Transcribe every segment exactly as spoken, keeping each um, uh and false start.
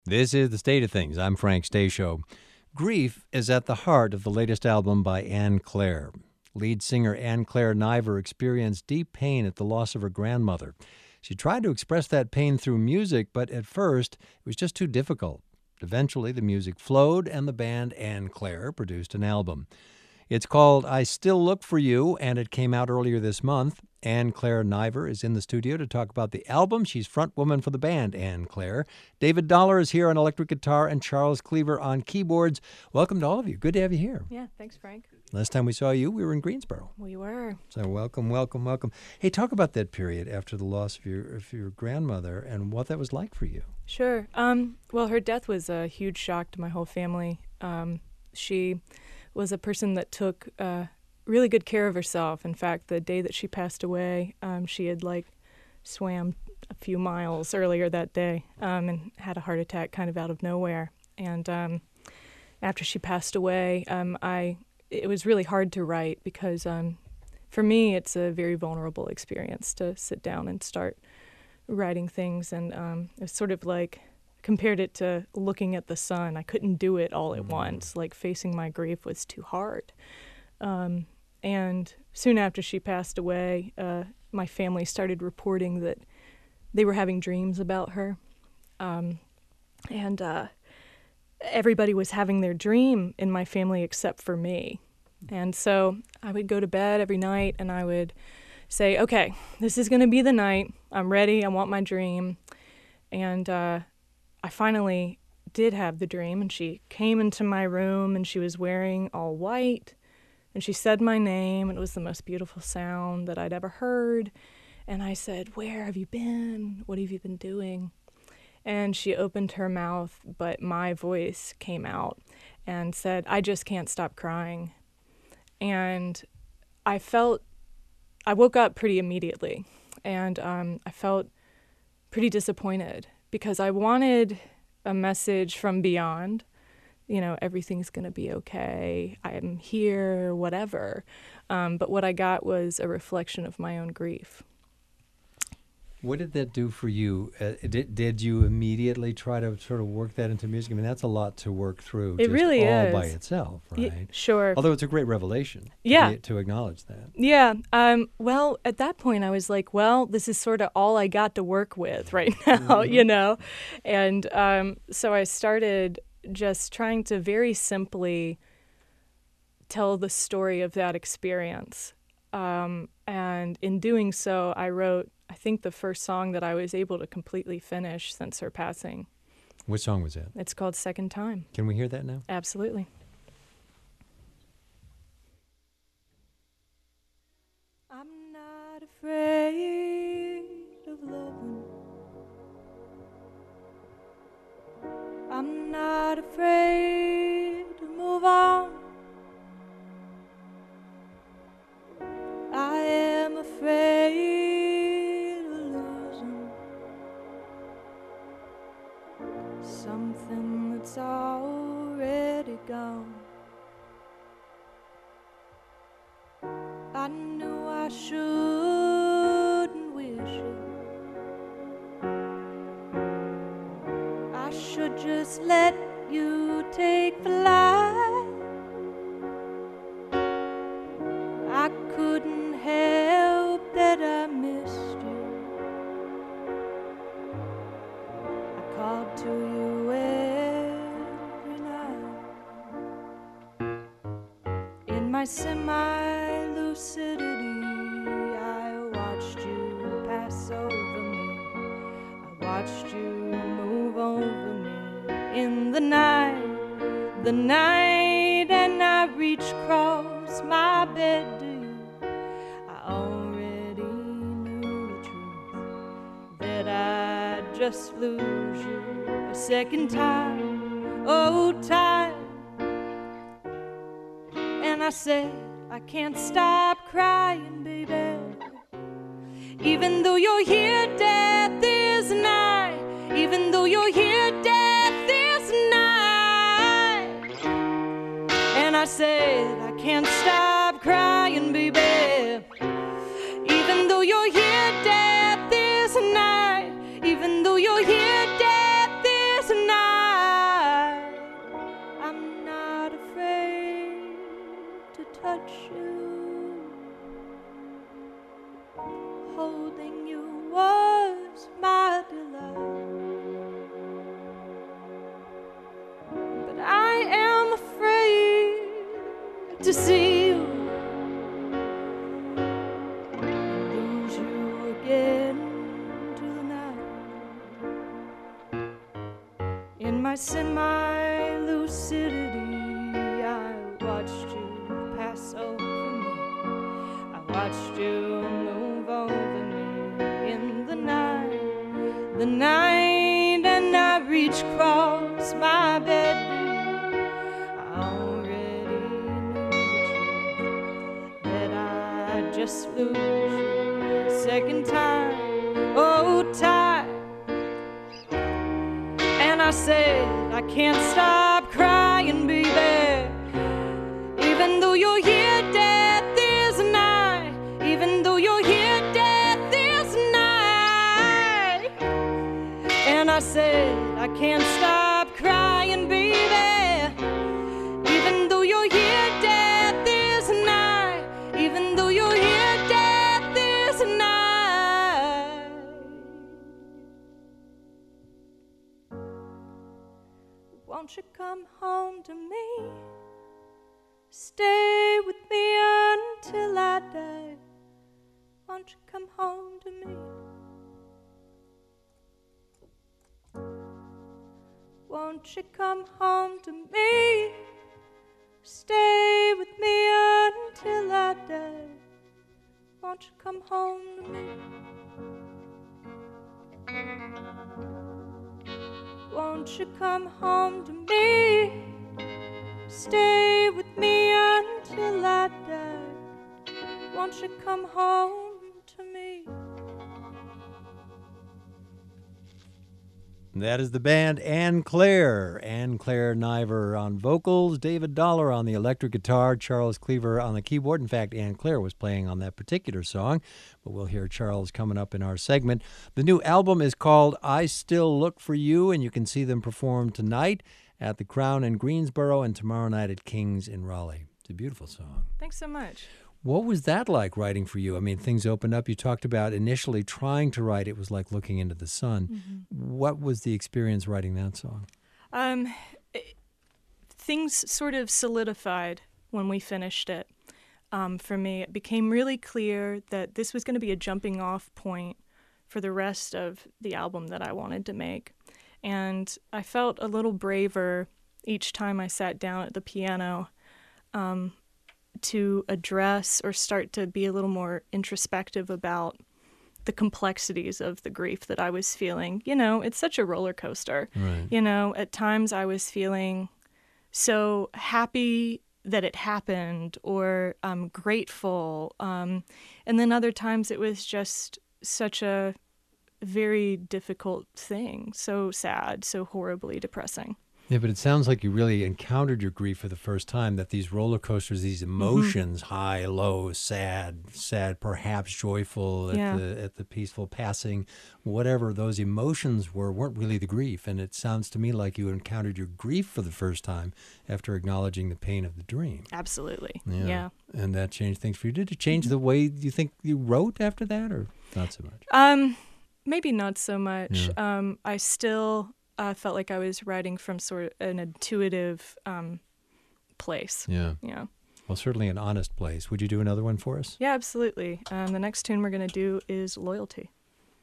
This is The State of Things. I'm Frank Stasio. Grief is at the heart of the latest album by Ann Claire. Lead singer Ann Claire Niver experienced deep pain at the loss of her grandmother. She tried to express that pain through music, but at first it was just too difficult. Eventually, the music flowed, and the band Ann Claire produced an album. It's called I Still Look for You, and it came out earlier this month. Ann Claire Niver is in the studio to talk about the album. She's front woman for the band, Ann Claire. David Dollar is here on electric guitar and Charles Cleaver on keyboards. Welcome to all of you. Good to have you here. Yeah, thanks, Frank. Last time we saw you, we were in Greensboro. We were. So welcome, welcome, welcome. Hey, talk about that period after the loss of your of your grandmother and what that was like for you. Sure. Um, well, her death was a huge shock to my whole family. Um, she was a person that took uh, really good care of herself. In fact, the day that she passed away, um, she had like swam a few miles earlier that day um, and had a heart attack kind of out of nowhere. And um, after she passed away, um, I it was really hard to write because um, for me, it's a very vulnerable experience to sit down and start writing things. And um, it was sort of like compared it to looking at the sun. I couldn't do it all at mm-hmm. once. Like facing my grief was too hard. Um, and soon after she passed away, uh, my family started reporting that they were having dreams about her. Um, and uh, everybody was having their dream in my family except for me. And so I would go to bed every night and I would say, okay, this is going to be the night. I'm ready. I want my dream. And uh, I finally did have the dream, and she came into my room, and she was wearing all white, and she said my name, and it was the most beautiful sound that I'd ever heard. And I said, where have you been? What have you been doing? And she opened her mouth, but my voice came out and said, I just can't stop crying. And I felt, I woke up pretty immediately, and um, I felt pretty disappointed because I wanted a message from beyond, you know, everything's going to be okay, I'm here, whatever. Um, but what I got was a reflection of my own grief. What did that do for you? Uh, did, did you immediately try to sort of work that into music? I mean, that's a lot to work through. It just really all is. by itself, right? Y- sure. Although it's a great revelation. Yeah. To, be, to acknowledge that. Yeah. Um, well, at that point, I was like, well, this is sort of all I got to work with right now, mm-hmm. you know? And um, so I started just trying to very simply tell the story of that experience. Um, and in doing so, I wrote, I think, the first song that I was able to completely finish since her passing. What song was that? It's called Second Time. Can we hear that now? Absolutely. I'm not afraid of loving. I'm not afraid to move on. I am afraid of losing something that's already gone. I knew I shouldn't wish it. I should just let you take flight. I couldn't help that I missed you. I called to you every night. In my semi-lucidity, I watched you pass over me. I watched you move over me in the night, the night, and I reached across my bed to you. I already knew the truth, that I'd just lose you a second time, oh time. And I said, I can't stop crying, baby. Even though you're here, death is nigh. Even though you're here, death is nigh. And I said, I can't stop crying, baby. Even though you're here, death is nigh. Even though you're here, death is nigh. to see you, lose you again to the night. In my semi-lucidity, I watched you pass over me. I watched you move over me in the night, the night, and I reached across my bed. Just lose you second time, oh time. And I said I can't stop crying, baby, even though you're here, death is nigh. Even though you're here, death is nigh. And I said I can't stop crying, baby, even though you're here, death is nigh. Even though you're here, won't you come home to me? Stay with me until I die. Won't you come home to me? Won't you come home to me? Stay with me until I die. Won't you come home to me? Won't you come home to me? Stay with me until I die. Won't you come home to me? That is the band Ann Clare. Ann Clare Niver on vocals, David Dollar on the electric guitar, Charles Cleaver on the keyboard. In fact, Ann Clare was playing on that particular song, but we'll hear Charles coming up in our segment. The new album is called I Still Look for You, and you can see them perform tonight at the Crown in Greensboro and tomorrow night at King's in Raleigh. It's a beautiful song. Thanks so much. What was that like writing for you? I mean, things opened up. You talked about initially trying to write. It was like looking into the sun. Mm-hmm. What was the experience writing that song? Um, it, things sort of solidified when we finished it. Um, for me, it became really clear that this was going to be a jumping off point for the rest of the album that I wanted to make. And I felt a little braver each time I sat down at the piano um, to address or start to be a little more introspective about the complexities of the grief that I was feeling. You know, it's such a roller coaster. Right. You know, at times I was feeling so happy that it happened, or um, grateful. Um, and then other times it was just such a very difficult thing, so sad, so horribly depressing. Yeah, but it sounds like you really encountered your grief for the first time, that these roller coasters, these emotions, mm-hmm. high, low, sad, sad, perhaps joyful at, yeah. the, at the peaceful passing, whatever those emotions were, weren't really the grief. And it sounds to me like you encountered your grief for the first time after acknowledging the pain of the dream. Absolutely, yeah. yeah. And that changed things for you. Did it change the way you think you wrote after that, or not so much? Um, maybe not so much. Yeah. Um, I still... I uh, felt like I was writing from sort of an intuitive um, place. Yeah. Yeah. Well, certainly an honest place. Would you do another one for us? Yeah, absolutely. Um, the next tune we're going to do is Loyalty.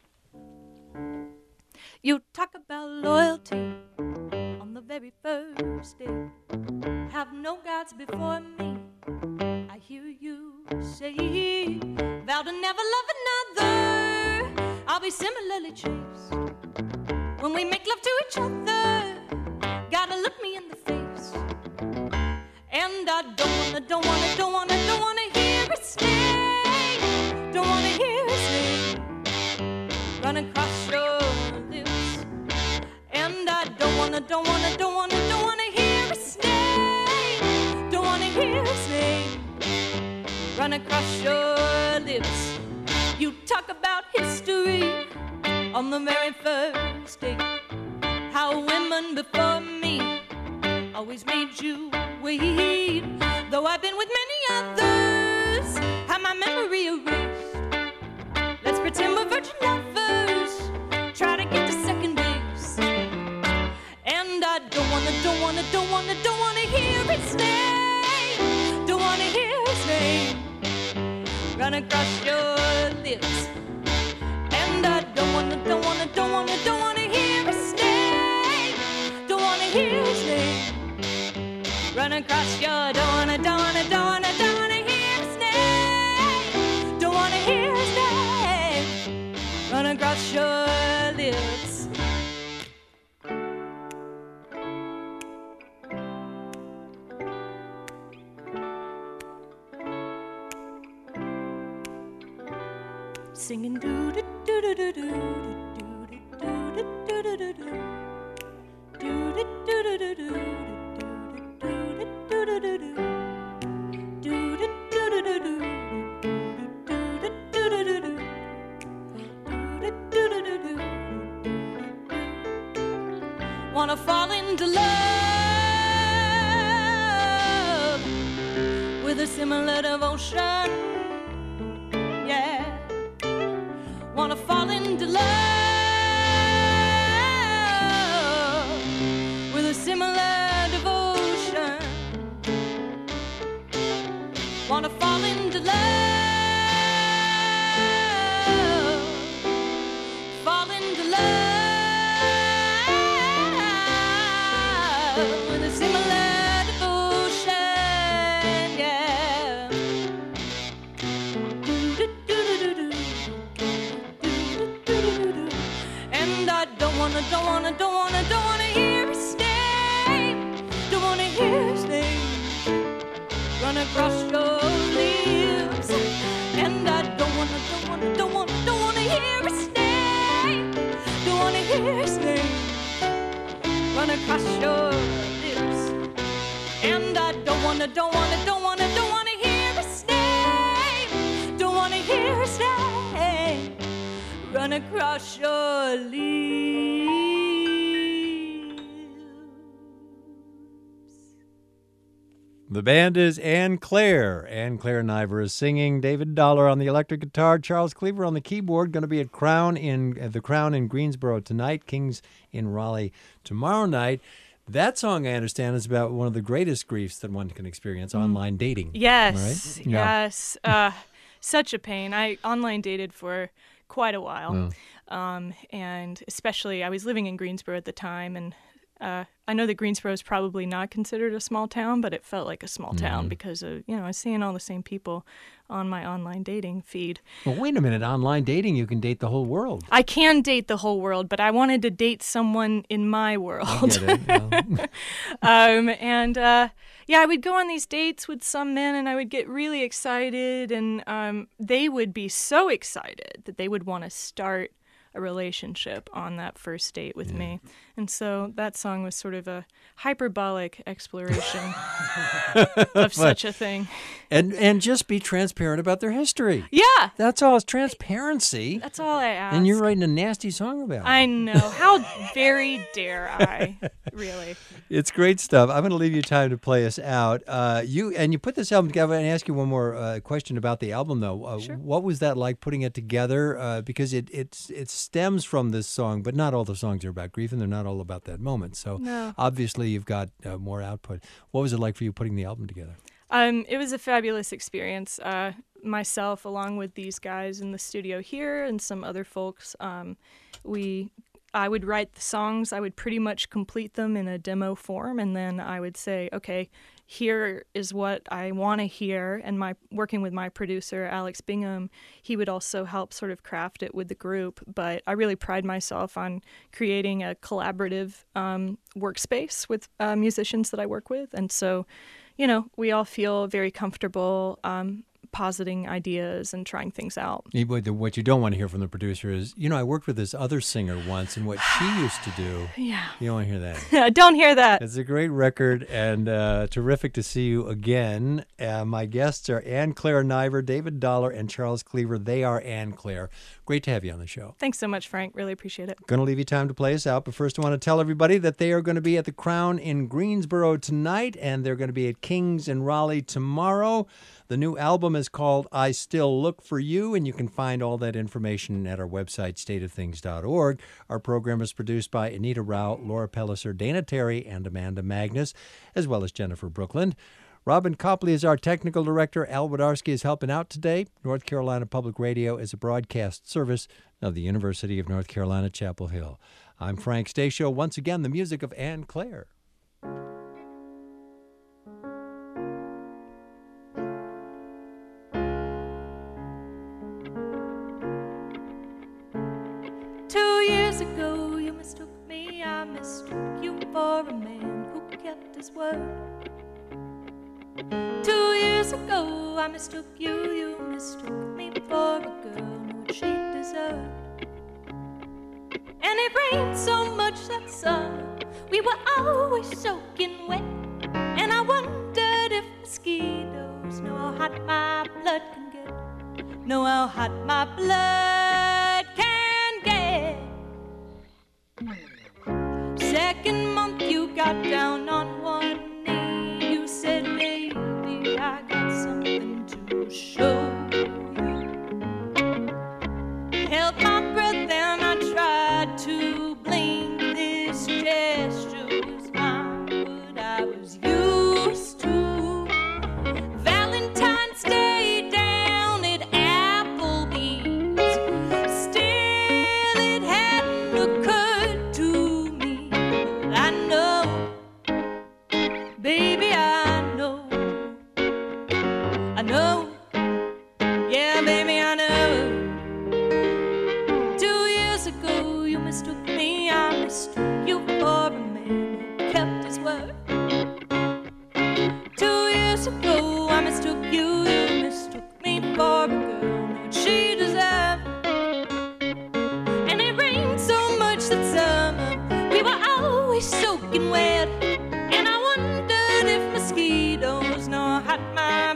You talk about loyalty on the very first day. Have no gods before me. I hear you say, vow to never love another. I'll be similarly chaste when we make love to each other. Gotta look me in the face, and I don't wanna, don't wanna, don't wanna, don't wanna hear it stay. Don't wanna hear it stay. Run across your lips, and I don't wanna, don't wanna, don't wanna, don't wanna hear it stay. Don't wanna hear it stay. Run across your lips. You talk about history on the very first day, how women before me always made you wait. Though I've been with many others, have my memory erased. Let's pretend we're virgin lovers, try to get to second base. And I don't wanna, don't wanna, don't wanna, don't wanna hear it stay. Don't wanna hear his name run across your lips. And I don't wanna, don't wanna, don't wanna, don't wanna hear his name. Don't wanna hear his name run across your, don't wanna, don't wanna, don't wanna, don't wanna hear his name. Don't wanna hear his name run across your lips. Singing do do do do do do do do do do do do do do do do do do. Wanna fall into love with a similar devotion, yeah. Wanna fall into love with a similar devotion. Wanna fall into love, fall into love with a similar devotion, yeah. And I don't wanna, don't wanna, don't wanna, don't wanna hear his name. Don't wanna hear his name run across your lips. And I don't wanna, don't wanna, don't wanna, don't wanna hear his name. Don't wanna hear his name run across your lips. And I don't wanna, don't wanna, don't wanna, don't wanna hear his name. Don't wanna hear his name run across your lips. The band is Ann Claire. Ann Claire Niver is singing. David Dollar on the electric guitar. Charles Cleaver on the keyboard. Going to be at Crown in at the Crown in Greensboro tonight. Kings in Raleigh tomorrow night. That song, I understand, is about one of the greatest griefs that one can experience: mm. online dating. Yes, right? yeah. yes. Uh, such a pain. I online dated for quite a while, oh. um, and especially I was living in Greensboro at the time, and Uh, I know that Greensboro is probably not considered a small town, but it felt like a small mm-hmm. town because of, you know, I was seeing all the same people on my online dating feed. Well, wait a minute. Online dating, you can date the whole world. I can date the whole world, but I wanted to date someone in my world. I get it. Yeah. um, and, uh, yeah, I would go on these dates with some men, and I would get really excited, and um, they would be so excited that they would want to start a relationship on that first date with yeah. me. And so that song was sort of a hyperbolic exploration of such a thing. And and just be transparent about their history. Yeah. That's all. It's transparency. That's all I ask. And you're writing a nasty song about it. I know. How very dare I, really. It's great stuff. I'm going to leave you time to play us out. Uh, you And you put this album together, and ask you one more uh, question about the album, though. Uh, sure. What was that like putting it together? Uh, because it, it, it stems from this song, but not all the songs are about grief, and they're not all about that moment. So no. obviously you've got uh, more output. What was it like for you putting the album together? Um, it was a fabulous experience. Uh, myself, along with these guys in the studio here and some other folks, um, we, I would write the songs. I would pretty much complete them in a demo form, and then I would say, okay, here is what I want to hear. And my working with my producer, Alex Bingham, he would also help sort of craft it with the group. But I really pride myself on creating a collaborative um, workspace with uh, musicians that I work with. And so, you know, we all feel very comfortable um, positing ideas and trying things out. What you don't want to hear from the producer is, you know, I worked with this other singer once, and what she used to do. Yeah. You don't want to hear that. Don't hear that. It's a great record, and uh, terrific to see you again. Uh, my guests are Ann Claire Niver, David Dollar, and Charles Cleaver. They are Ann Claire. Great to have you on the show. Thanks so much, Frank. Really appreciate it. Going to leave you time to play us out, but first I want to tell everybody that they are going to be at the Crown in Greensboro tonight, and they're going to be at Kings in Raleigh tomorrow. The new album is called I Still Look for You, and you can find all that information at our website, state of things dot org. Our program is produced by Anita Rao, Laura Pelliser, Dana Terry, and Amanda Magnus, as well as Jennifer Brookland. Robin Copley is our technical director. Al Wodarski is helping out today. North Carolina Public Radio is a broadcast service of the University of North Carolina, Chapel Hill. I'm Frank Stasio. Once again, the music of Anne Claire. Two years ago you mistook me, I mistook you for a man who kept his word. Two years ago I mistook you, you mistook me for a girl, knew what she deserved. And it rained so much that summer, we were always soaking wet. And I wondered if mosquitoes know how hot my blood can get, know how hot my blood can get. Second month you got down on one knee, you said, baby, I got something to show you. Held my breath and I tried to blink, this gesture was not what I was used to. Valentine's Day down at Applebee's, still it hadn't occurred to me that I know, baby, I know, I know, yeah, baby, I know. Two years ago you mistook me, I mistook you for a man who kept his word. Two years ago I mistook you, you mistook me for a girl, knew what she deserved. And it rained so much that summer, we were always soaking wet. And I wondered if mosquitoes know how hot my